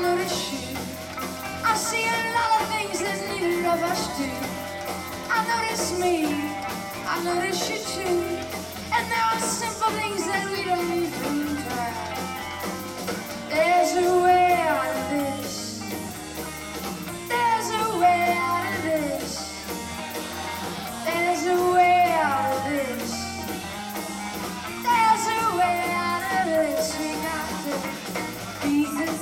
notice you. I see a lot of things that neither of us do. I notice me, I notice you too. And there are simple things that we don't even try. There's a way out of this. There's a way out of this. There's a way out of this. There's a way out of this. We got to beat the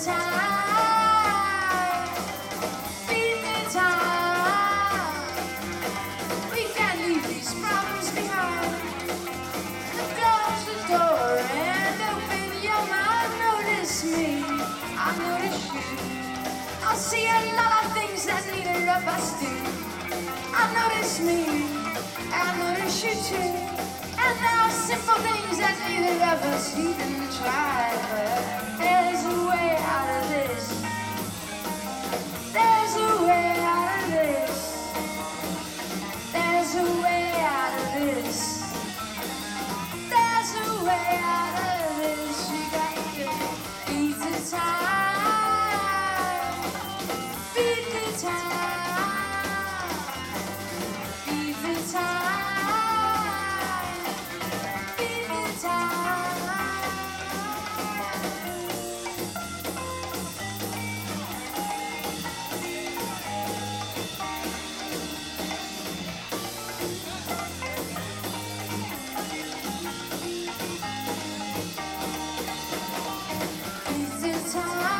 time. Beat the time. We can't leave these problems behind. Close the door and open your mind. Notice me, I notice you. I see a lot of things that neither of us do. I notice me, I notice you too. And there are simple things that neither of us even try. But there's a way out of this. There's a way out of this. There's a way out of this. There's a way out of this. We got to beat the time. Beat the time. Beat the time. Beat the time. Beat the time.